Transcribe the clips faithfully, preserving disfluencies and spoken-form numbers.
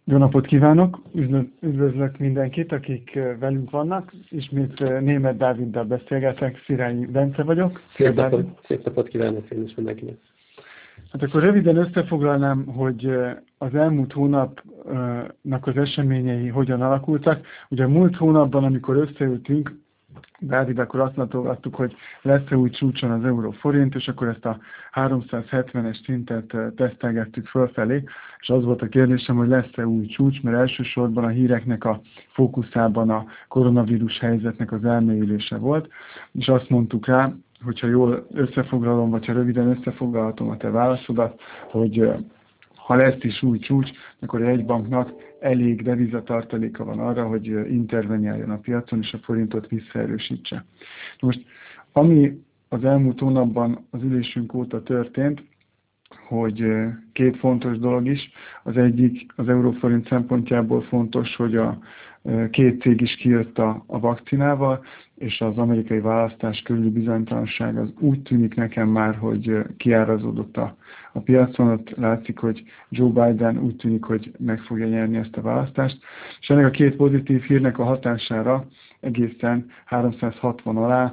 Jó napot kívánok! Üdvözlök mindenkit, akik velünk vannak. Ismét Németh Dáviddal beszélgetek, Szirányi Bence vagyok. Szép napot, szép napot kívánok én is mindenkinek! Hát akkor röviden összefoglalnám, hogy az elmúlt hónapnak az eseményei hogyan alakultak. Ugye a múlt hónapban, amikor összeültünk, Dávid, akkor azt látogattuk, hogy lesz-e új csúcson az euró-forint, és akkor ezt a háromszázhetvenes szintet tesztelgettük fölfelé, és az volt a kérdésem, hogy lesz-e új csúcs, mert elsősorban a híreknek a fókuszában a koronavírus helyzetnek az elmélyülése volt, és azt mondtuk rá, hogyha jól összefoglalom, vagy ha röviden összefoglalhatom a te válaszodat, hogy ha lesz is új csúcs, akkor a jegybanknak elég devizatartaléka van arra, hogy interveniáljon a piacon, és a forintot visszaerősítse. Most, ami az elmúlt hónapban az ülésünk óta történt, hogy két fontos dolog is. Az egyik az euróforint szempontjából fontos, hogy a két cég is kijött a, a vakcinával, és az amerikai választás körüli bizonytalanság az úgy tűnik nekem már, hogy kiárazódott a, a piacon. Ott látszik, hogy Joe Biden úgy tűnik, hogy meg fogja nyerni ezt a választást. És ennek a két pozitív hírnek a hatására egészen háromszázhatvan alá,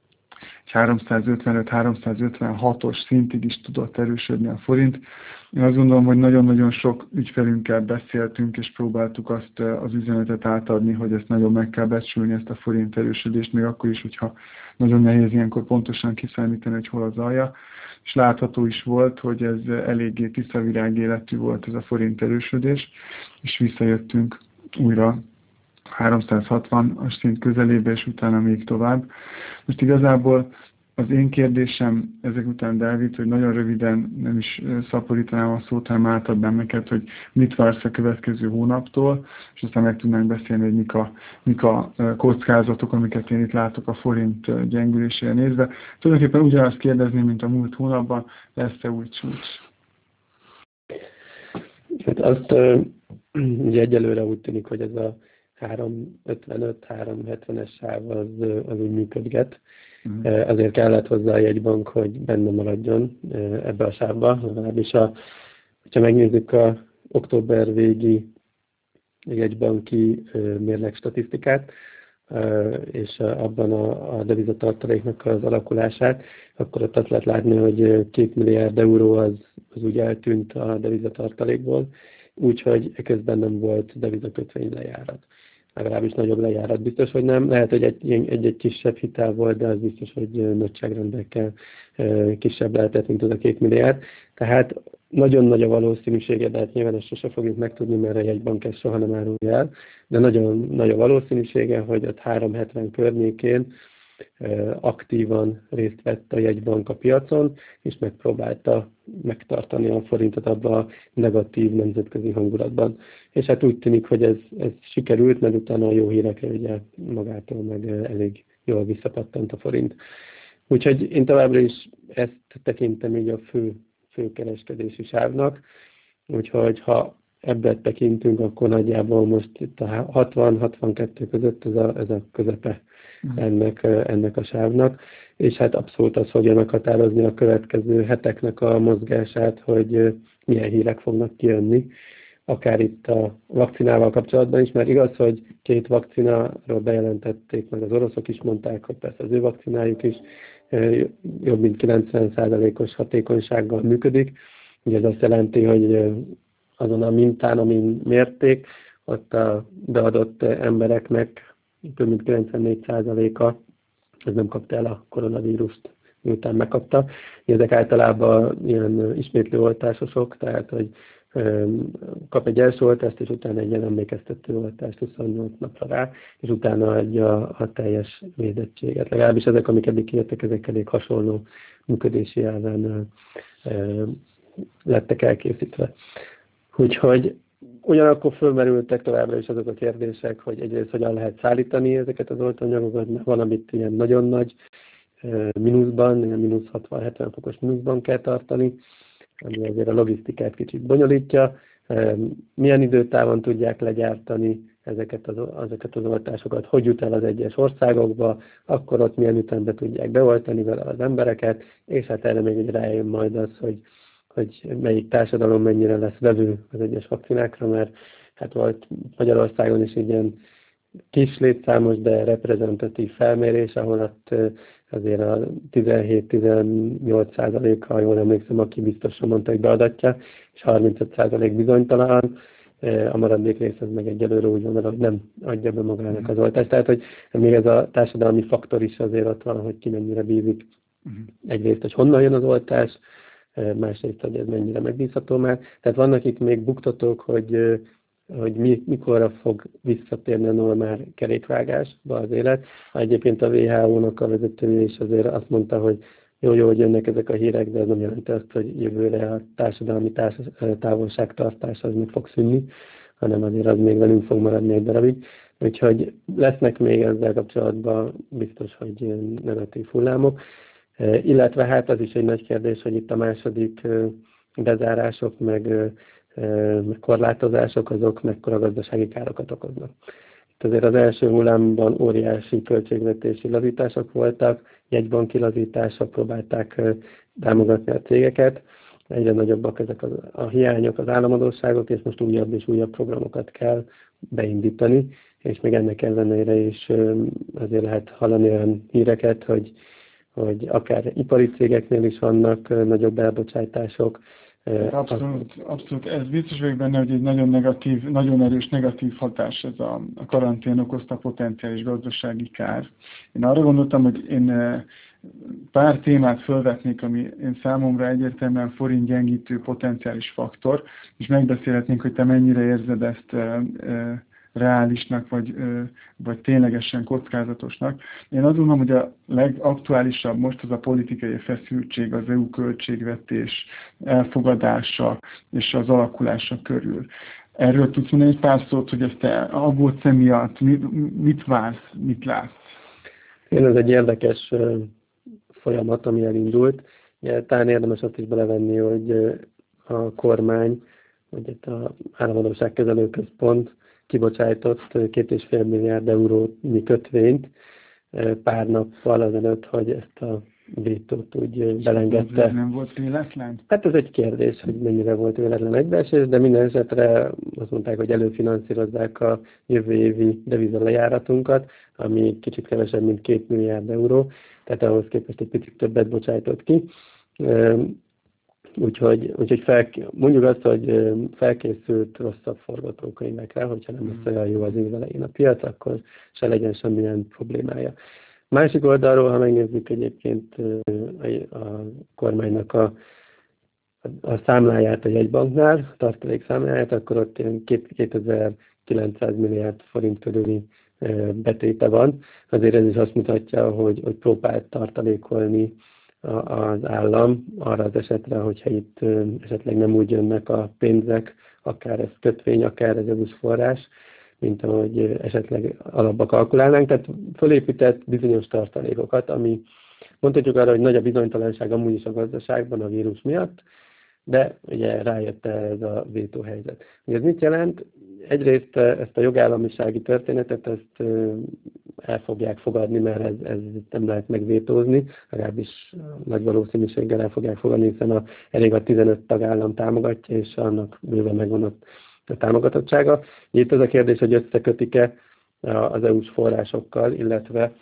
háromszázötvenöt-háromszázötvenhatos szintig is tudott erősödni a forint. Én azt gondolom, hogy nagyon-nagyon sok ügyfelünkkel beszéltünk, és próbáltuk azt az üzenetet átadni, hogy ezt nagyon meg kell becsülni, ezt a forint erősödést, még akkor is, hogyha nagyon nehéz ilyenkor pontosan kiszámítani, hogy hol az alja. És látható is volt, hogy ez eléggé tiszavirág életű volt ez a forint erősödés, és visszajöttünk újra háromszázhatvanas szint közelébe, és utána még tovább. Most igazából az én kérdésem ezek után, Dávid, hogy nagyon röviden nem is szaporítanám a szót, hanem átadnám neked, hogy mit vársz a következő hónaptól, és aztán meg tudnánk beszélni, hogy mik a, mik a kockázatok, amiket én itt látok a forint gyengülésére nézve. Tulajdonképpen ugyanazt kérdezném, mint a múlt hónapban, lesz-e új csúcs? Hát azt ugye egyelőre úgy tűnik, hogy ez a háromszázötvenöt-háromszázhetvenes sáv az, az úgy működget. Mm. Azért kellett hozzá a jegybank, hogy benne maradjon ebbe a sávba. Legalábbis a, hogyha megnézzük a október végi jegybanki mérleg statisztikát, és abban a, a devizatartaléknak az alakulását, akkor ott azt lehet látni, hogy két milliárd euró az, az úgy eltűnt a devizatartalékból, úgyhogy közben nem volt devizakötvény lejárat. Legalábbis nagyobb lejárat biztos, hogy nem. Lehet, hogy egy-egy kisebb hitel volt, de az biztos, hogy nagyságrendekkel kisebb lehetett, mint az a két milliárd. Tehát nagyon nagy a valószínűsége, de hát nyilván ezt sose fogjuk megtudni, mert a jegybank ezt soha nem árulja el, de nagyon nagy a valószínűsége, hogy ott háromszázhetven környékén aktívan részt vett a jegybank a piacon, és megpróbálta megtartani a forintot abban a negatív nemzetközi hangulatban. És hát úgy tűnik, hogy ez, ez sikerült, mert utána a jó hírekre ugye magától meg elég jól visszapattant a forint. Úgyhogy én továbbra is ezt tekintem így a fő, fő kereskedési sávnak, úgyhogy ha ebbe tekintünk, akkor nagyjából most itt a hatvan-hatvankettő között ez a, ez a közepe ennek, ennek a sávnak, és hát abszolút az fogja meghatározni a következő heteknek a mozgását, hogy milyen hírek fognak kijönni, akár itt a vakcinával kapcsolatban is, mert igaz, hogy két vakcináról bejelentették, meg az oroszok is mondták, hogy persze az ő vakcinájuk is jobb mint kilencven százalékos hatékonysággal működik. Ugye ez azt jelenti, hogy azon a mintán, amin mérték, ott a beadott embereknek több mint kilencvennégy százaléka ez nem kapta el a koronavírust, miután megkapta. Ezek általában ilyen ismétlő oltásosok, tehát hogy kap egy első oltást, és utána egy ilyen emlékeztető oltást huszonnyolc napra rá, és utána adja a teljes védettséget. Legalábbis ezek, amik eddig kijöttek, ezek elég hasonló működési elven lettek elkészítve. Úgyhogy ugyanakkor fölmerültek továbbra is azok a kérdések, hogy egyrészt hogyan lehet szállítani ezeket az oltóanyagokat, van, amit ilyen nagyon nagy mínuszban, ilyen mínusz hatvan-hetven fokos mínuszban kell tartani, ami azért a logisztikát kicsit bonyolítja. Milyen időtávon tudják legyártani ezeket az, ezeket az oltásokat, hogy jut el az egyes országokba, akkor ott milyen ütemben tudják beoltani vele az embereket, és hát erre még rájön majd az, hogy hogy melyik társadalom mennyire lesz vevő az egyes vakcinákra, mert hát volt Magyarországon is egy ilyen kis létszámos, de reprezentatív felmérés, ahol ott azért a tizenhét-tizennyolc százalék, ha jól emlékszem, aki biztosan mondta, hogy beadatja, és harmincöt százalék bizonytalan. A maradék rész az meg egyelőre úgy van, hogy nem adja be magának az oltást. Tehát, hogy még ez a társadalmi faktor is azért ott van, hogy ki mennyire bízik. Egyrészt, hogy honnan jön az oltás, másrészt, hogy ez mennyire megbízható már. Tehát vannak itt még buktatók, hogy, hogy mi, mikorra fog visszatérni a normál kerékvágásba az élet. Egyébként a vé há ó-nak a vezetője is azért azt mondta, hogy jó, jó, hogy jönnek ezek a hírek, de ez nem jelenti azt, hogy jövőre a társadalmi társ, távolságtartás az meg fog szűnni, hanem azért az még velünk fog maradni egy darabig. Úgyhogy lesznek még ezzel kapcsolatban biztos, hogy negatív hullámok. Illetve hát az is egy nagy kérdés, hogy itt a második bezárások, meg, meg korlátozások, azok mekkora gazdasági károkat okoznak. Itt azért az első hullámban óriási költségvetési lazítások voltak, jegybanki lazítások, próbálták támogatni a cégeket, egyre nagyobbak ezek az, a hiányok, az államadósságok, és most újabb és újabb programokat kell beindítani, és még ennek ellenére is azért lehet hallani olyan híreket, hogy hogy akár ipari cégeknél is vannak nagyobb elbocsátások. Abszolút, abszolút. Ez biztos vagyok benne, hogy egy nagyon negatív, nagyon erős negatív hatás ez a, a karantén okozta potenciális gazdasági kár. Én arra gondoltam, hogy én pár témát felvetnék, ami én számomra egyértelműen forint gyengítő potenciális faktor, és megbeszélhetnénk, hogy te mennyire érzed ezt reálisnak, vagy, vagy ténylegesen kockázatosnak. Én azt gondolom, hogy a legaktuálisabb most az a politikai feszültség, az é u költségvetés elfogadása és az alakulása körül. Erről tudsz mondani egy pár szót, hogy ezt te aggódsz emiatt, mit vársz, mit látsz? Én ez egy érdekes folyamat, ami elindult. Talán érdemes azt is belevenni, hogy a kormány, vagy itt a Államadósságkezelő Központ kibocsájtott két és fél milliárd eurónyi kötvényt pár nappal azelőtt, hogy ezt a vétót úgy belengedte. Ez nem volt véletlen? Hát ez egy kérdés, hogy mennyire volt véletlen egybeesés, de minden esetre azt mondták, hogy előfinanszírozzák a jövő évi devizalejáratunkat, ami kicsit kevesebb, mint két milliárd euró, tehát ahhoz képest egy picit többet bocsájtott ki. Úgyhogy, úgyhogy fel, mondjuk azt, hogy felkészült rosszabb forgatókönyvekre, hogyha nem lesz olyan jó az év elején a piac, akkor se legyen semmilyen problémája. Másik oldalról, ha megnézzük egyébként a, a kormánynak a, a számláját a jegybanknál, a tartalék számláját, akkor ott ilyen kétezer-kilencszáz milliárd forint körüli betéte van. Azért ez is azt mutatja, hogy, hogy próbált tartalékolni az állam arra az esetre, hogyha itt esetleg nem úgy jönnek a pénzek, akár ez kötvény, akár ez az forrás, mint ahogy esetleg alapba kalkulálnánk. Tehát fölépített bizonyos tartalékokat, ami mondhatjuk arra, hogy nagy a bizonytalanság amúgy is a gazdaságban a vírus miatt, de ugye rájött ez a vétóhelyzet. Ugye ez mit jelent? Egyrészt ezt a jogállamisági történetet ezt el fogják fogadni, mert ez, ez nem lehet megvétózni, legalábbis nagy valószínűséggel el fogják fogadni, hiszen a, elég a tizenöt tagállam támogatja, és annak bőven megvan a támogatottsága. Itt az a kérdés, hogy összekötik-e az é u-s forrásokkal, illetve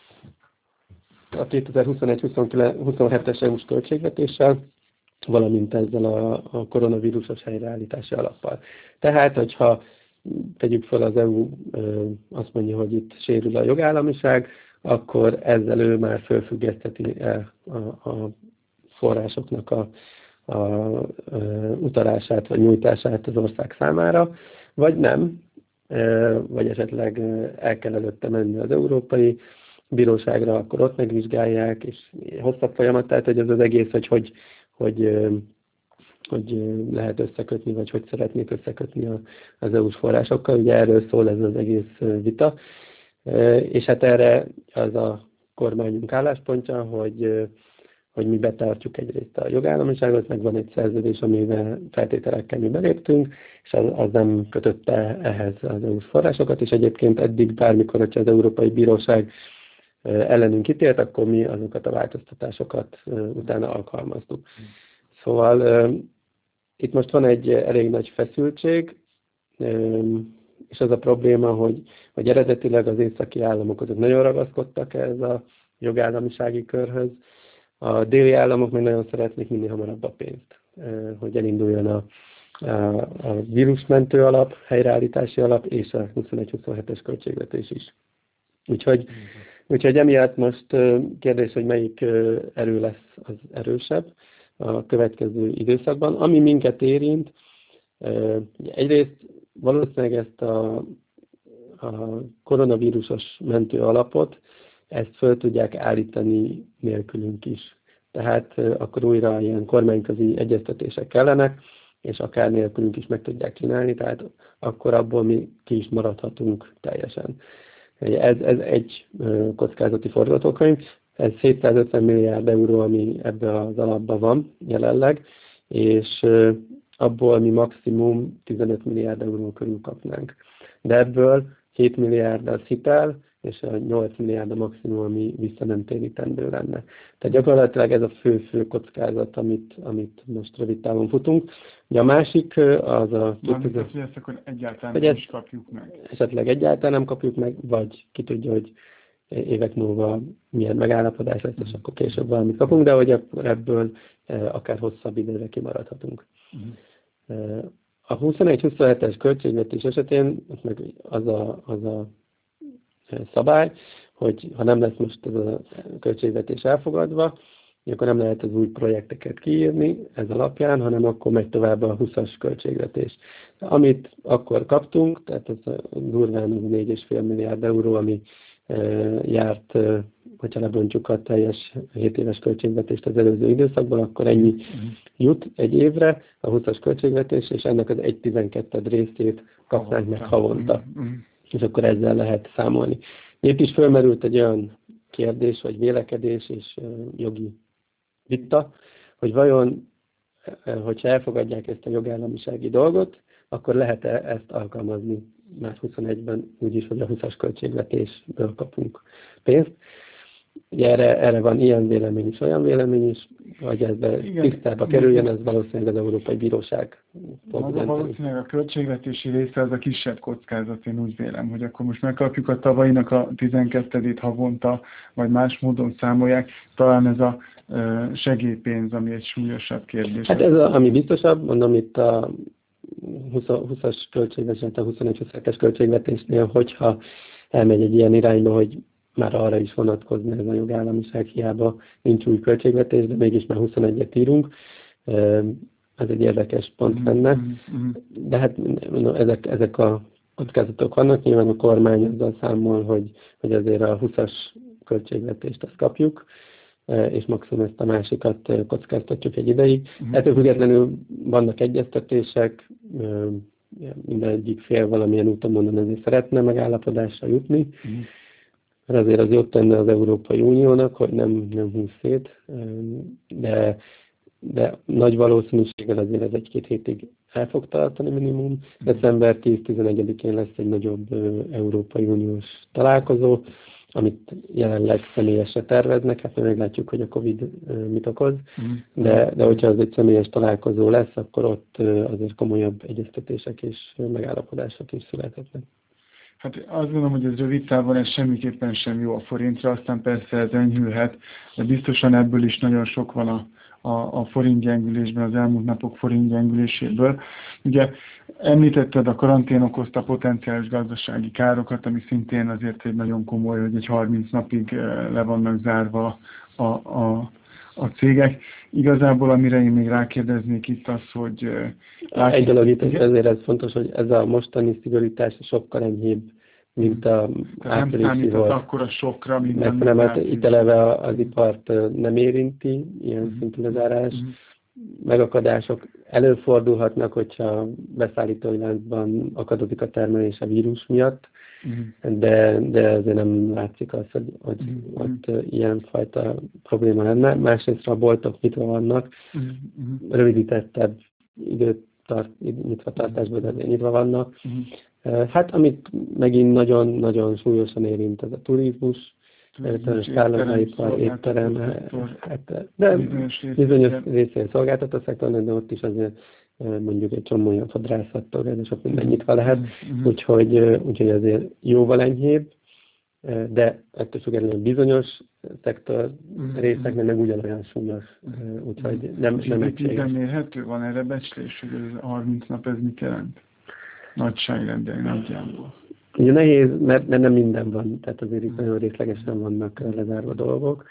a kétezer-huszonegy-huszonhetes é u-s költségvetéssel, valamint ezzel a, a koronavírusos helyreállítási alappal. Tehát, hogyha tegyük fel az é u azt mondja, hogy itt sérül a jogállamiság, akkor ezzel ő már felfüggeszteti a, a forrásoknak a, a, a utalását vagy nyújtását az ország számára, vagy nem, vagy esetleg el kell előtte menni az Európai Bíróságra, akkor ott megvizsgálják, és hosszabb folyamat, tehát hogy ez az egész, hogy hogy, hogy hogy lehet összekötni, vagy hogy szeretnék összekötni az é u-s forrásokkal. Ugye erről szól ez az egész vita. És hát erre az a kormányunk álláspontja, hogy, hogy mi betartjuk egyrészt a jogállamiságot, meg van egy szerződés, amivel feltételekkel mi beléptünk, és az, az nem kötötte ehhez az é u-s forrásokat, és egyébként eddig bármikor, hogyha az Európai Bíróság ellenünk ítélt, akkor mi azokat a változtatásokat utána alkalmaztuk. Szóval itt most van egy elég nagy feszültség, És az a probléma, hogy, hogy eredetileg az északi államok azok nagyon ragaszkodtak ez a jogállamisági körhöz, a déli államok meg nagyon szeretnék minél hamarabb a pénzt, hogy elinduljon a, a, a vírusmentő alap, helyreállítási alap és a huszonegy huszonhetes költségvetés is. Úgyhogy, úgyhogy emiatt most kérdés, hogy melyik erő lesz az erősebb a következő időszakban. Ami minket érint, egyrészt valószínűleg ezt a, a koronavírusos mentő alapot, ezt föl tudják állítani nélkülünk is. Tehát akkor újra ilyen kormányközi egyeztetések kellenek, és akár nélkülünk is meg tudják csinálni, tehát akkor abból mi ki is maradhatunk teljesen. Ez, ez egy kockázati forgatókönyv, ez hétszázötven milliárd euró, ami ebben az alapban van jelenleg, és abból mi maximum tizenöt milliárd euró körül kapnánk. De ebből hét milliárd az hitel, és a nyolc milliárd a maximum, ami vissza nem térítendő lenne. Tehát gyakorlatilag ez a fő-fő kockázat, amit, amit most rövid távon futunk. Ugye a másik az a... Mármint az, hogy ezt akkor egyáltalán nem is kapjuk meg. Esetleg egyáltalán nem kapjuk meg, vagy ki tudja, hogy évek múlva milyen megállapodás lesz, és akkor később valamit kapunk, de hogy ebből akár hosszabb időre kimaradhatunk. Uh-huh. A huszonegy huszonhetes költségvetés esetén meg az a, az a szabály, hogy ha nem lesz most ez a költségvetés elfogadva, akkor nem lehet az új projekteket kiírni ez alapján, hanem akkor megy tovább a huszas költségvetés. Amit akkor kaptunk, tehát ez a durván az négy egész öt milliárd euró, ami járt, hogyha lebontjuk a teljes hét éves költségvetést az előző időszakban, akkor ennyi jut egy évre a huszas költségvetés, és ennek az egy tizenkettő részét kapnánk meg havonta. És akkor ezzel lehet számolni. Itt is fölmerült egy olyan kérdés, vagy vélekedés és jogi vita, hogy vajon, hogyha elfogadják ezt a jogállamisági dolgot, akkor lehet-e ezt alkalmazni már huszonegyben úgyis, hogy a huszas költségvetésből kapunk pénzt. Ugye erre, erre van ilyen vélemény is, olyan vélemény is, hogy ezbe tisztába kerüljön, ez valószínűleg az Európai Bíróság fog dönteni. Valószínűleg a költségvetési része az a kisebb kockázat, én úgy vélem, hogy akkor most megkapjuk a tavalyinak a tizenkettőt havonta, vagy más módon számolják, talán ez a segélypénz, ami egy súlyosabb kérdés. Hát ez a, ami biztosabb, mondom itt a huszas költségvetés, a huszonegy huszonhetes költségvetésnél, hogyha elmegy egy ilyen irányba, hogy már arra is vonatkozna ez a jogállamiság, hiába nincs új költségvetés, de mégis már huszonegyet írunk. Ez egy érdekes pont lenne. De hát ezek, ezek a kockázatok vannak, nyilván a kormány azzal számol, hogy, hogy azért a huszas költségvetést azt kapjuk, és maximum ezt a másikat kockáztatjuk egy ideig. Uh-huh. Ettől függetlenül vannak egyeztetések, minden egyik fél valamilyen úton mondani azért szeretne megállapodásra jutni, uh-huh. mert azért az jót tenne az Európai Uniónak, hogy nem, nem húz szét, de, de nagy valószínűséggel azért ez egy-két hétig el fog tartani minimum. December tíz-tizenegyedikén lesz egy nagyobb Európai Uniós találkozó, amit jelenleg személyesre terveznek, hát meglátjuk, hogy a Covid mit okoz, mm. de, de hogyha az egy személyes találkozó lesz, akkor ott azért komolyabb egyeztetések és megállapodások is születhetnek. Hát azt gondolom, hogy ez rövid távon ez semmiképpen sem jó a forintra, aztán persze ez enyhülhet, de biztosan ebből is nagyon sok van a, a, a forint gyengülésben, az elmúlt napok forint gyengüléséből. Ugye említetted a karantén okozta potenciális gazdasági károkat, ami szintén azért egy nagyon komoly, hogy egy harminc napig le vannak zárva a, a, a cégek. Igazából amire én még rákérdeznék itt az, hogy... Rákérdez... Egy dolog itt, ezért ez fontos, hogy ez a mostani szigorítás sokkal enyhébb, mint a áprilisi volt. Nem akkora sokra, mint Mert nem, hát itt eleve az ipart nem érinti, ilyen uh-huh. szintű lezárás. Uh-huh. Megakadások előfordulhatnak, hogyha beszállítói láncban akadozik a termelés a vírus miatt, uh-huh. de, de azért nem látszik az, hogy, hogy uh-huh. ott ilyenfajta probléma lenne. Másrészt a boltok nyitva vannak, uh-huh. rövidítettebb időt tart, nyitva tartásban, de azért nyitva vannak. Uh-huh. Hát amit megint nagyon-nagyon súlyosan érint, ez a turizmus, szállodaipar, étterem, hát, de bizonyos részén szolgáltató szektornak, de ott is azért mondjuk egy csomó olyan fodrászattól, és sok minden nyitva lehet, mm-hmm. úgyhogy, úgyhogy ezért jóval enyhébb, de ettől függetlenül bizonyos szektor mm-hmm. részeknek meg ugyanolyan súlyos, úgyhogy nem, és nem egységes. Mérhető? Van erre becslés, hogy ez a harminc nap ez mit jelent? Nagyságrendben, nagyjából. Ugye nehéz, mert, mert nem minden van, tehát azért itt nagyon részlegesen vannak lezárva dolgok.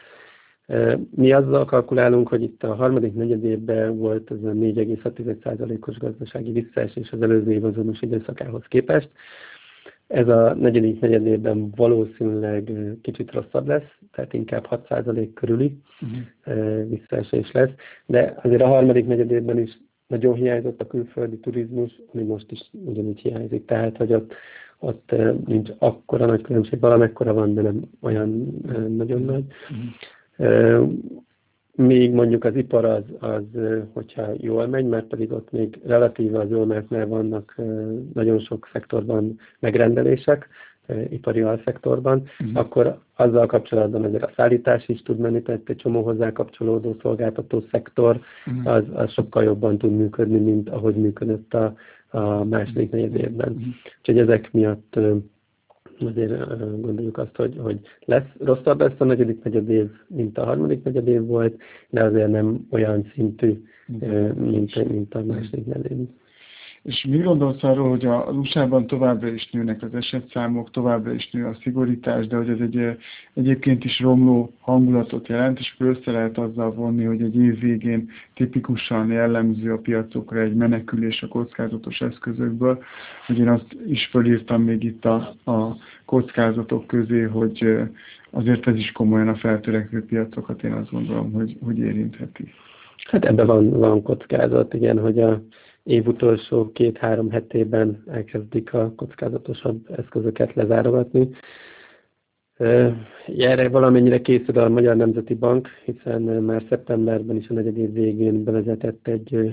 Mi azzal kalkulálunk, hogy itt a harmadik negyedévben volt ez a négy egész hat százalékos gazdasági visszaesés az előző év azonos időszakához képest. Ez a negyedik negyedévben valószínűleg kicsit rosszabb lesz, tehát inkább hat százalék körüli uh-huh. visszaesés lesz, de azért a harmadik negyedévben is nagyon hiányzott a külföldi turizmus, ami most is ugyanígy hiányzik, tehát hogy ott, ott nincs akkora nagy különbség, valamekkora van, de nem olyan nagyon nagy. Uh-huh. Még mondjuk az ipar az, az, hogyha jól megy, mert pedig ott még relatíve az jól megy, mert vannak nagyon sok szektorban megrendelések, ipari alszektorban, uh-huh. akkor azzal kapcsolatban azért a szállítás is tud menni, tehát egy csomó hozzá kapcsolódó szolgáltató szektor, uh-huh. az, az sokkal jobban tud működni, mint ahogy működött a, a második negyed évben. Uh-huh. Úgyhogy ezek miatt azért gondoljuk azt, hogy, hogy lesz, rosszabb lesz a negyedik negyed év, mint a harmadik negyed év volt, de azért nem olyan szintű, mint, mint a második negyed év. És mi gondolsz arról, hogy az u es á-ban továbbra is nőnek az esetszámok, továbbra is nő a szigorítás, de hogy ez egy egyébként is romló hangulatot jelent, és össze lehet azzal vonni, hogy egy év végén tipikusan jellemző a piacokra egy menekülés a kockázatos eszközökből, hogy én azt is fölírtam még itt a, a kockázatok közé, hogy azért ez is komolyan a feltörekvő piacokat én azt gondolom, hogy, hogy érintheti. Hát ebben van, van kockázat, igen, hogy a év utolsó két-három hetében elkezdik a kockázatosabb eszközöket lezárogatni. Erre valamennyire készül a Magyar Nemzeti Bank, hiszen már szeptemberben is a negyedév végén bevezetett egy,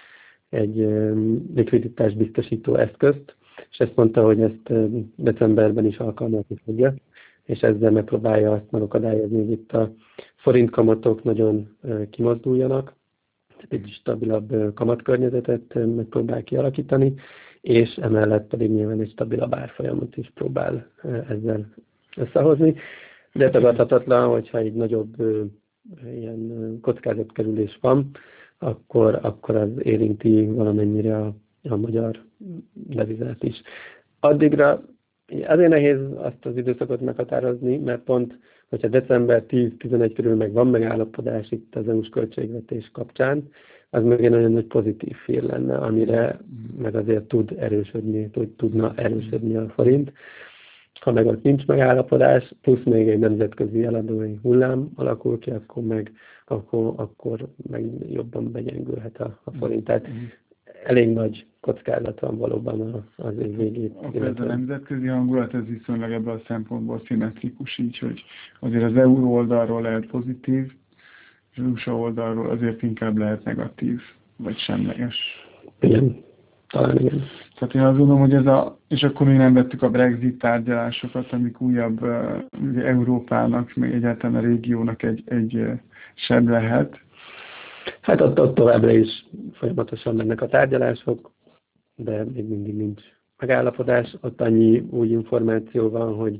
egy likviditás biztosító eszközt, és ezt mondta, hogy ezt decemberben is alkalmazni fogja, és ezzel megpróbálja azt megakadályozni, hogy itt a forint kamatok nagyon kimozduljanak, egy stabilabb kamatkörnyezetet megpróbál kialakítani, és emellett pedig nyilván egy stabilabb árfolyamot is próbál ezzel összehozni. De tagadhatatlan, hogyha egy nagyobb ilyen kockázatkerülés van, akkor, akkor az érinti valamennyire a, a magyar devizát is. Addigra azért nehéz azt az időszakot meghatározni, mert pont, hogyha december tíz-tizenegy körül meg van megállapodás itt az é u-s költségvetés kapcsán, az meg egy nagyon nagy pozitív hír lenne, amire meg azért tud erősödni, tud, tudna erősödni a forint. Ha meg ott nincs megállapodás, plusz még egy nemzetközi eladói hullám alakul ki, akkor meg, akkor, akkor meg jobban begyengülhet a, a forint. Tehát elég nagy kockázat van valóban az év végét. Ez a nemzetközi hangulat, ez viszonylag ebből a szempontból szimmetrikus, így, hogy azért az euró oldalról lehet pozitív, és az u es á oldalról azért inkább lehet negatív, vagy semleges. Igen, talán igen. Tehát én azt gondolom, hogy ez a, és akkor még nem vettük a Brexit tárgyalásokat, amik újabb ugye, Európának, meg egyáltalán a régiónak egy, egy seb lehet. Hát ott, ott továbbra is folyamatosan mennek a tárgyalások, de még mindig nincs megállapodás. Ott annyi új információ van, hogy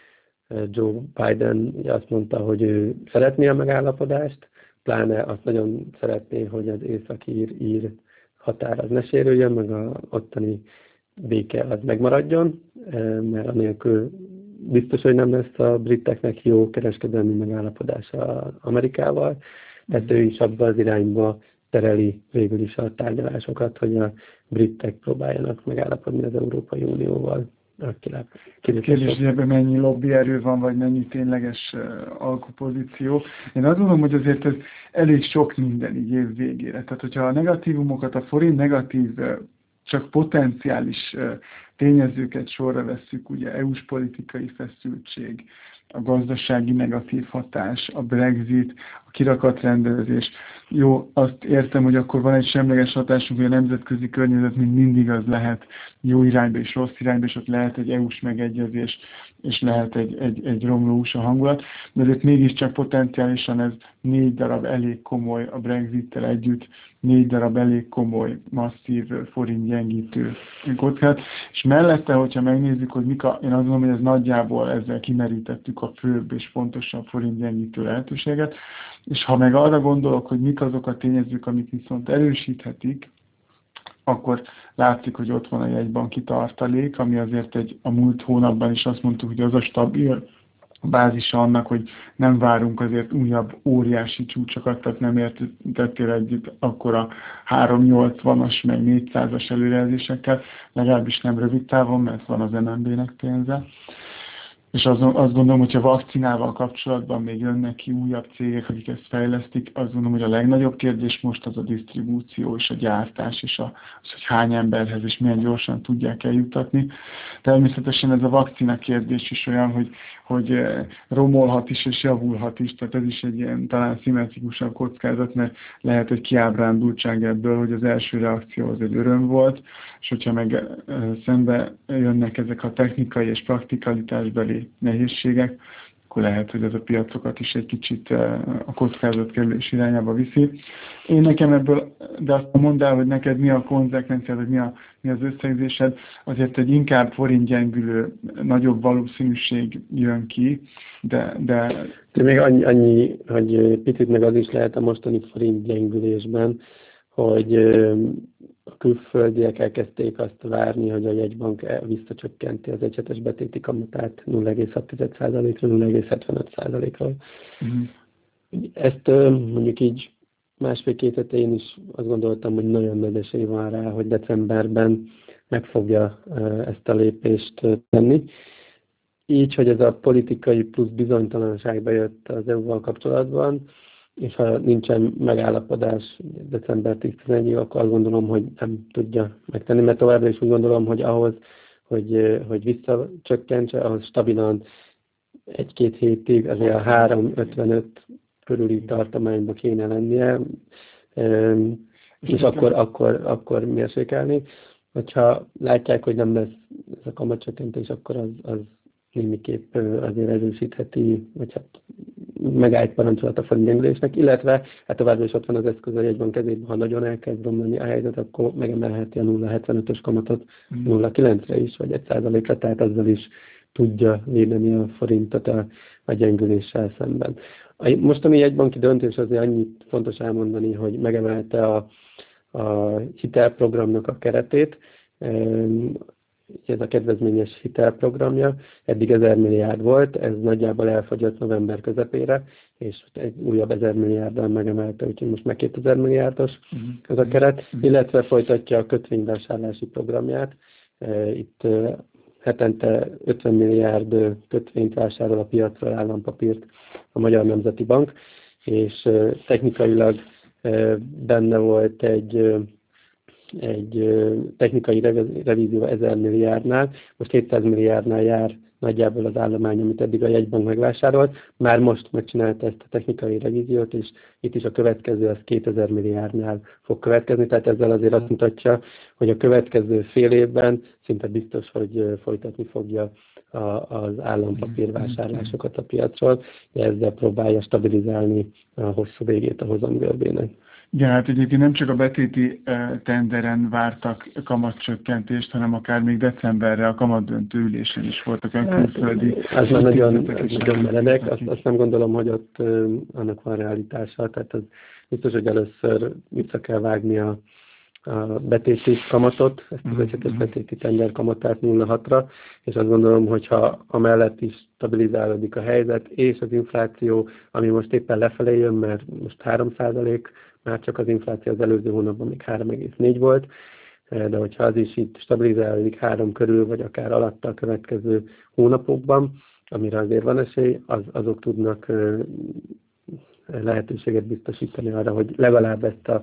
Joe Biden azt mondta, hogy ő szeretné a megállapodást, pláne azt nagyon szeretné, hogy az északír ír határ az ne sérüljön, meg az ottani béke az megmaradjon, mert anélkül biztos, hogy nem lesz a briteknek jó kereskedelmi megállapodása Amerikával, tehát ő is abban az irányba tereli végül is a tárgyalásokat, hogy a britek próbáljanak megállapodni az Európai Unióval. Kérdés, hogy ebben mennyi lobbyerő van, vagy mennyi tényleges uh, alkupozíció. Én azt gondolom, hogy azért ez elég sok minden így év végére. Tehát, hogyha a negatívumokat, a forint negatív, uh, csak potenciális uh, tényezőket sorra vesszük, ugye é u-s politikai feszültség, a gazdasági negatív hatás, a Brexit, a kirakatrendezés. Jó, azt értem, hogy akkor van egy semleges hatásunk, hogy a nemzetközi környezet mind mindig az lehet jó irányba és rossz irányba, és ott lehet egy é u-s megegyezés, és lehet egy, egy, egy romló u es á hangulat, de azért mégiscsak potenciálisan ez négy darab elég komoly a Brexittel együtt, négy darab elég komoly, masszív forint gyengítő kockázat. És mellette, hogyha megnézzük, hogy mik a, én azt gondolom, hogy ez nagyjából ezzel kimerítettük a főbb és fontosabb forint gyengítő lehetőséget, és ha meg arra gondolok, hogy mik azok a tényezők, amik viszont erősíthetik, akkor látszik, hogy ott van a jegybanki tartalék, ami azért egy, a múlt hónapban is azt mondtuk, hogy az a stabil bázisa annak, hogy nem várunk azért újabb óriási csúcsokat, tehát nem értettél együtt akkor a háromszáznyolcvanas meg négyszázas előrejelzésekkel, legalábbis nem rövid távon, mert van az em en bé-nek pénze. És azt, azt gondolom, hogyha vakcinával kapcsolatban még jönnek ki újabb cégek, akik ezt fejlesztik, azt gondolom, hogy a legnagyobb kérdés most az a disztribúció és a gyártás, és a, az, hogy hány emberhez és milyen gyorsan tudják eljutatni. Természetesen ez a vakcina kérdés is olyan, hogy, hogy romolhat is és javulhat is, tehát ez is egy ilyen talán szimmetrikusabb kockázat, mert lehet egy kiábrándultság ebből, hogy az első reakció az egy öröm volt, és hogyha meg szembe jönnek ezek a technikai és praktikalitásbeli nehézségek, akkor lehet, hogy ez a piacokat is egy kicsit a kockázatkerülés irányába viszi. Én nekem ebből, de azt mondd el, hogy neked mi a konzekvenciád, hogy mi, a, mi az összegzésed, azért egy inkább forintgyengülő, nagyobb valószínűség jön ki, de... de... de még annyi, annyi, hogy picit meg az is lehet a mostani forintgyengülésben, hogy a külföldiek elkezdték azt várni, hogy a jegybank visszacsökkenti az egyhetes betéti kamatát nulla egész hat százalékra, nulla egész hetvenöt százalékra. Uh-huh. Ezt mondjuk így másfél-két hete én is azt gondoltam, hogy nagyon nagy esély van rá, hogy decemberben meg fogja ezt a lépést tenni. Így, hogy ez a politikai plusz bizonytalanság bejött az é u-val kapcsolatban, és ha nincsen megállapodás december tíz-tizenegyig, akkor azt gondolom, hogy nem tudja megtenni, mert továbbra is úgy gondolom, hogy ahhoz, hogy, hogy visszacsökkentse, ahhoz stabilan egy-két hétig azért a három ötvenöt körüli tartományba kéne lennie, és akkor, akkor, akkor mérsékelni. Hogyha látják, hogy nem lesz ez a kamatcsökkentés, akkor az, az némiképp azért erősítheti, vagy hát megállt parancsolat a forintgyengülésnek, illetve hát továbbra is ott van az eszköz a jegybank kezében, ha nagyon elkezd romlani a helyzet, akkor megemelheti a nulla egész hetvenötös kamatot nulla egész kilencre is, vagy egy százalékra, tehát azzal is tudja védeni a forintot a, a gyengüléssel szemben. A mostani jegybanki döntés azért annyit fontos elmondani, hogy megemelte a, a hitelprogramnak a keretét, ez a kedvezményes hitelprogramja, eddig ezer milliárd volt, ez nagyjából elfogyott november közepére, és egy újabb ezer milliárddal megemelte, úgyhogy most meg kétezer milliárdos ez a keret, illetve folytatja a kötvényvásárlási programját. Itt hetente ötven milliárd kötvényt vásárol a piacról, állampapírt a Magyar Nemzeti Bank, és technikailag benne volt egy egy technikai revízió ezer milliárdnál, most hétszáz milliárdnál jár nagyjából az állomány, amit eddig a jegybank megvásárolt. Már most megcsinálta ezt a technikai revíziót, és itt is a következő az kétezer milliárdnál fog következni, tehát ezzel azért azt mutatja, hogy a következő fél évben szinte biztos, hogy folytatni fogja a, az állampapírvásárlásokat a piacról, de ezzel próbálja stabilizálni a hosszú végét a hozamgörbének. Igen, hát egyébként nem csak a betéti tenderen vártak kamatcsökkentést, hanem akár még decemberre a kamatdöntő ülésen is voltak olyan külföldi... Hát, ez már nagyon, nagyon meredek, azt, azt nem gondolom, hogy ott annak van realitása, tehát az biztos, hogy először vissza kell vágni a, a betéti kamatot, ezt az egyhetes betéti tender kamatát nulla egész hatra, és azt gondolom, hogyha amellett is stabilizálódik a helyzet, és az infláció, ami most éppen lefelé jön, mert most három százalék, már csak az infláció az előző hónapban még három egész négy volt, de hogyha az is itt stabilizálódik három körül, vagy akár alatta a következő hónapokban, amire azért van esély, az, azok tudnak lehetőséget biztosítani arra, hogy legalább ezt a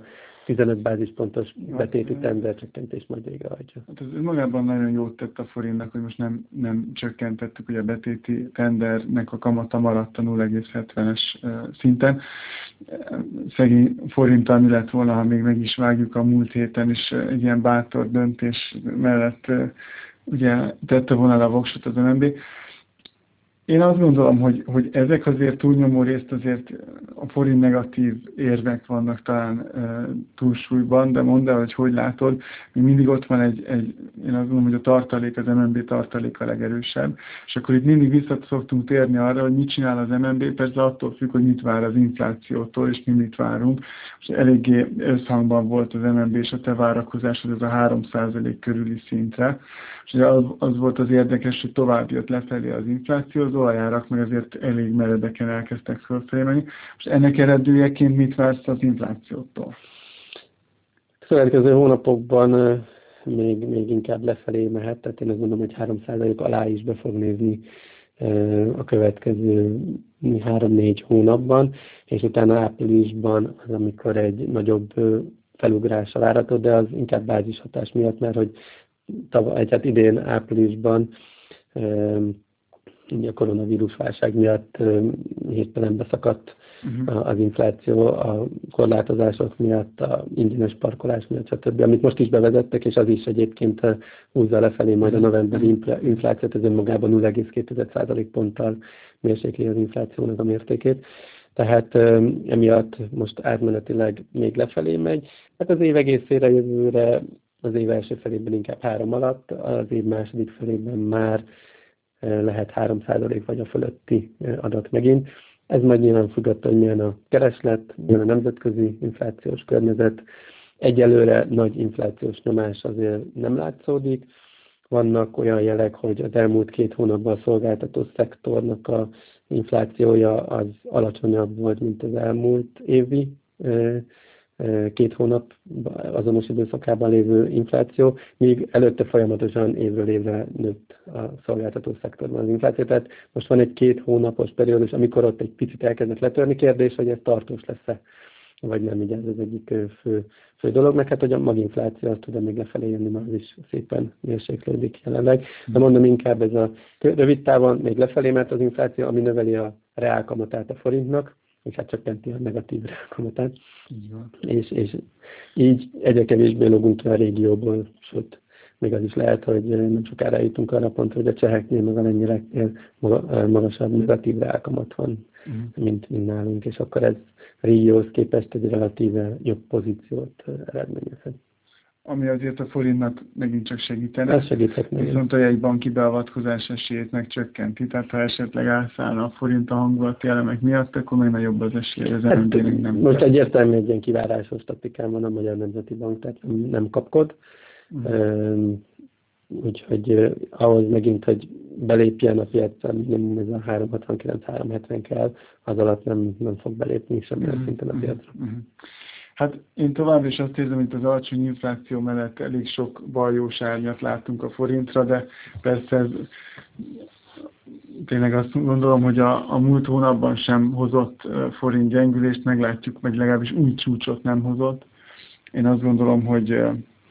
tizenöt bázispontos betéti tender csökkentés majd végrehajtja. Hát ez magában nagyon jót tett a forintnak, hogy most nem, nem csökkentettük, hogy a betéti tendernek a kamata maradt a nulla egész hetvenes szinten. Szegény forinttal mi lett volna, ha még meg is vágjuk a múlt héten is egy ilyen bátor döntés mellett ugye tette volna le a voksot az em en bé. Én azt gondolom, hogy, hogy ezek azért túlnyomó részt azért a forint negatív érvek vannak talán e, túlsúlyban, de mondd el, hogy hogy látod, még mindig ott van egy, egy, én azt gondolom, hogy a tartalék, az em en bé tartalék a legerősebb, és akkor itt mindig vissza szoktunk térni arra, hogy mit csinál az em en bé, persze attól függ, hogy mit vár az inflációtól, és mi mit várunk. És eléggé összhangban volt az em en bé és a te várakozásod ez a három százalék körüli szintre, és az, az volt az érdekes, hogy tovább jött lefelé az infláció, az olajárak meg azért elég meredeken elkezdtek fölfelé menni. És ennek eredményeként mit vársz az inflációtól? A következő hónapokban még, még inkább lefelé mehet, tehát én azt mondom, hogy három százalék alá is be fog nézni a következő három-négy hónapban, és utána áprilisban az, amikor egy nagyobb felugrása várható, de az inkább bázishatás miatt, mert hogy tavaly, hát idén áprilisban a koronavírus válság miatt hirtelen beszakadt uh-huh. az infláció, a korlátozások miatt, a ingyenes parkolás miatt, stb. Amit most is bevezettek, és az is egyébként húzza lefelé majd a novemberi inflációt, ez önmagában nulla egész két százalékponttal mérsékli az inflációnak a mértékét. Tehát emiatt most átmenetileg még lefelé megy. Hát az év egészére, jövőre, az év első felében inkább három alatt, az év második felében már lehet három százalék vagy a fölötti adat megint. Ez majd nyilván függ attól, hogy milyen a kereslet, milyen a nemzetközi inflációs környezet. Egyelőre nagy inflációs nyomás azért nem látszódik. Vannak olyan jelek, hogy az elmúlt két hónapban a szolgáltató szektornak a inflációja az alacsonyabb volt, mint az elmúlt évi két hónap azonos időszakában lévő infláció, míg előtte folyamatosan évről évre nőtt a szolgáltató szektorban az infláció. Tehát most van egy két hónapos periódus, amikor ott egy picit elkezdett letörni. Kérdés, hogy ez tartós lesz-e, vagy nem, így ez az egyik fő, fő dolog. Meg hát, hogy a maginfláció azt tud még lefelé jönni, már az is szépen mérséklődik jelenleg. De mondom, inkább ez a rövid távon még lefelé, mert az infláció, ami növeli a reálkamatát a forintnak, és hát csökkenti a negatív reálkamatát. És, és így egyre kevésbé logunk ki a régióból, sőt, még az is lehet, hogy nem sokára jutunk arra pontra, hogy a cseheknél, meg a lengyeleknél magasabb negatív reálkamat van, uh-huh. mint, mint nálunk, és akkor ez a régióhoz képest egy relatíve jobb pozíciót eredményezhet. Ami azért a forintnak megint csak segítene. Ez segíthetne. Viszont a jegybanki beavatkozás esélyét megcsökkenti, tehát ha esetleg elszállna a forint a hangulati elemek miatt, akkor még nagyobb az esély, az hát, nem most egyértelmű egy ilyen kivárásos taktikán van a Magyar Nemzeti Bank, tehát nem kapkod. Uh-huh. Úgyhogy ahhoz megint, hogy belépjen a piacra, minimum ez a három hatvankilenc három hetven kell, az alatt nem, nem fog belépni semmilyen uh-huh. szinten a piacra. Uh-huh. Hát én tovább is azt érzem, hogy az alacsony infláció mellett elég sok baljós árnyat látunk a forintra, de persze ez, tényleg azt gondolom, hogy a, a múlt hónapban sem hozott forint gyengülést, meglátjuk, meg legalábbis úgy csúcsot nem hozott. Én azt gondolom, hogy,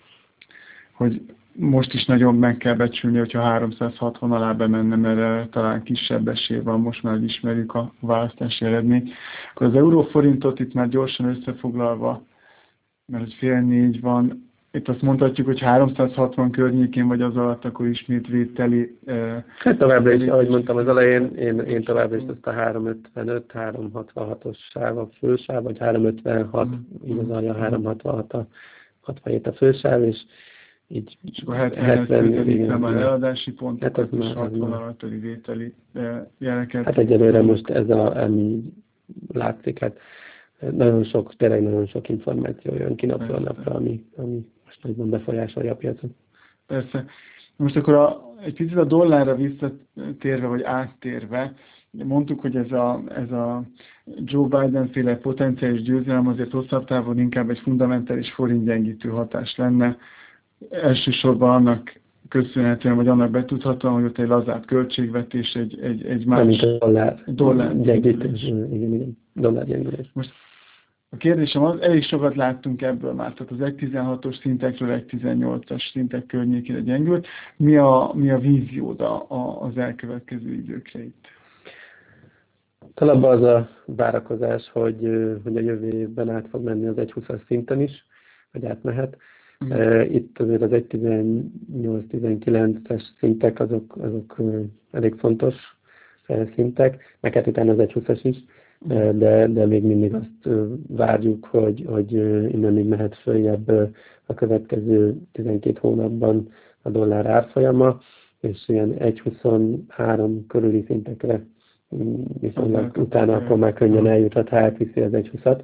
hogy most is nagyon meg kell becsülni, hogyha háromszázhatvan alá bemenne, mert talán kisebb esély van, most már ismerjük a választási eredményt. Akkor az euróforintot itt már gyorsan összefoglalva, mert hogy fél négy van, itt azt mondhatjuk, hogy háromszázhatvan környékén vagy az alatt, akkor ismét vételi. Hát továbbra is, ahogy mondtam az elején, én, én továbbra is azt a háromszázötvenöt, háromszázhatvanhatos sáv a fősáv, vagy háromszázötvenhat, mm. igazán a háromszázhatvanhat a hatvanhét a fősáv, és így és akkor hetvenhez közelítve már eladási pontokat, és hatvan alatt pedig vételi jeleket. Hát egyelőre most ez a, ami látszik, hát nagyon sok, tényleg nagyon sok információ jön ki napról napra, ami, ami most nagyban befolyásolja a piacot. Persze. Most akkor a, egy picit a dollárra visszatérve, vagy áttérve, mondtuk, hogy ez a, ez a Joe Biden-féle potenciális győzelem azért hosszabb távon inkább egy fundamentális forintgyengítő hatás lenne. Elsősorban annak köszönhetően, vagy annak betudhatóan, hogy ott egy lazább költségvetés, egy, egy, egy más dollár, dollár gyengítés. Igen, igen, dollár gyengítés. Most A kérdésem az, elég sokat láttunk ebből már, tehát az egy tizenhatos szintekről egy tizennyolcas szintek környékére gyengült. Mi a, mi a víziód a, a, az elkövetkező időkre itt? Talán az a várakozás, hogy, hogy a jövő évben át fog menni az egy húszas szinten is, vagy átmehet. Mm. Itt azért az egy tizennyolc tizenkilences szintek azok, azok elég fontos szintek, meg hát utána az egy húszas is, de, de még mindig azt várjuk, hogy, hogy innen még mehet följebb a következő tizenkét hónapban a dollár árfolyama, és ilyen egy huszonhárom körüli szintekre viszonylag utána akkor már könnyen eljuthat, ha átviszi az egy húszat.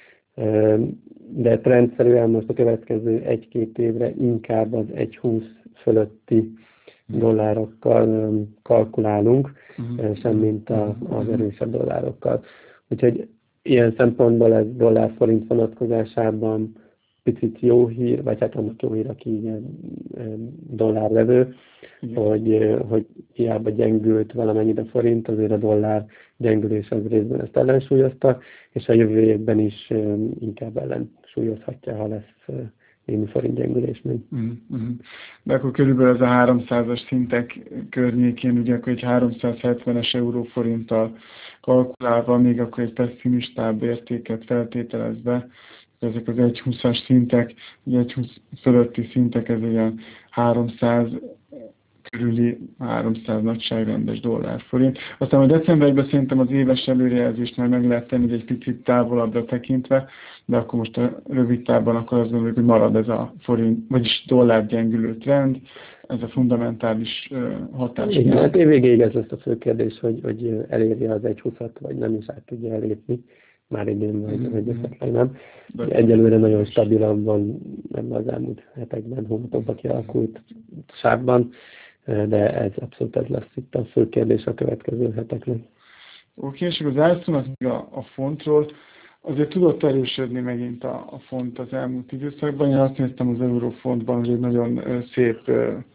De rendszerűen most a következő egy-két évre inkább az egy húsz fölötti dollárokkal kalkulálunk, uh-huh. semmint a, az erősebb dollárokkal. Úgyhogy ilyen szempontból ez dollár-forint vonatkozásában picit jó hír, vagy hát annak jó hír, aki ilyen dollárvevő, hogy, hogy hiába gyengült valamennyit a forint, azért a dollár gyengülés az részben ezt ellensúlyozta, és a jövő évben is inkább ellensúlyozhatja, ha lesz némi forint gyengülés még. Mm-hmm. De akkor körülbelül ez a háromszázas szintek környékén, ugye akkor egy háromszázhetvenes euróforinttal kalkulálva, még akkor egy pessimistább értéket feltételezve, ezek az egy húszas szintek, ugye egy húsz fölötti szintek, ez olyan háromszáz körüli, háromszáz nagyságrendes dollárforint. Aztán a decemberben szerintem az éves előrejelzést már meg lehet tenni egy picit távolabbra tekintve, de akkor most a rövid távban akkor azt gondoljuk, hogy marad ez a forint, vagyis dollár gyengülő trend, ez a fundamentális hatás. Igen, hát évvégéig ez lesz a fő kérdés, hogy, hogy eléri az egy húszat, vagy nem is át tudja elérni. Már idén vagy, mm-hmm. vagy esetleg nem. Egyelőre nagyon stabilan van ebben az elmúlt hetekben, hónapokban kialakult sávban, de ez abszolút ez lesz itt a fő kérdés a következő heteknek. Oké, és akkor zárszónak még a, a fontról. Azért tudott erősödni megint a, a font az elmúlt időszakban. Én azt néztem az Eurofontban, hogy egy nagyon szép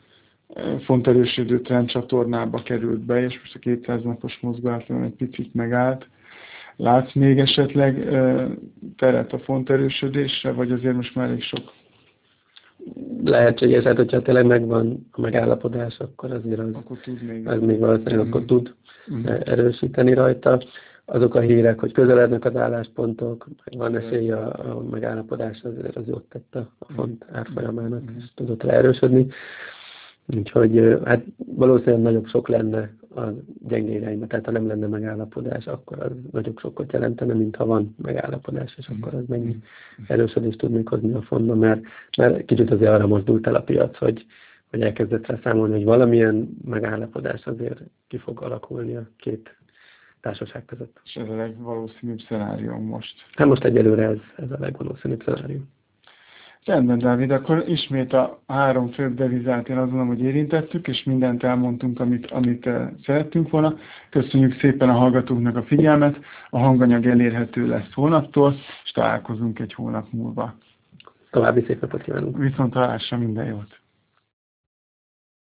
fonterősödő trendcsatornába került be, és most a kétszáz napos mozgóátlagon egy picit megállt. Látsz még esetleg teret a font erősödésre, vagy azért most már elég sok? Lehetséges, hát hogyha tényleg megvan a megállapodás, akkor azért az, akkor tud még, az még valószínűleg mm-hmm. akkor tud mm-hmm. erősíteni rajta. Azok a hírek, hogy közelednek az álláspontok, van esély a, a megállapodás, azért az jót tett a font árfolyamának, mm-hmm. és tudott rá erősödni. Úgyhogy hát valószínűleg nagyobb sok lenne a gyenge irányba, tehát ha nem lenne megállapodás, akkor az nagyobb sokkot jelentene, mint ha van megállapodás, és akkor az mennyi erősödést tud még hozni a fontban, mert, mert kicsit azért arra mozdult el a piac, hogy, hogy elkezdett rá számolni, hogy valamilyen megállapodás azért ki fog alakulni a két társaság között. És ez a legvalószínűbb szenárium most? Hát most egyelőre ez, ez a legvalószínűbb szenárium. Rendben, Dávid, akkor ismét a három főbb devizát én azt gondolom, hogy érintettük, és mindent elmondtunk, amit, amit szerettünk volna. Köszönjük szépen a hallgatóknak a figyelmet, a hanganyag elérhető lesz holnaptól, és találkozunk egy hónap múlva. További szép napot kívánunk! Viszont hallásra, minden jót!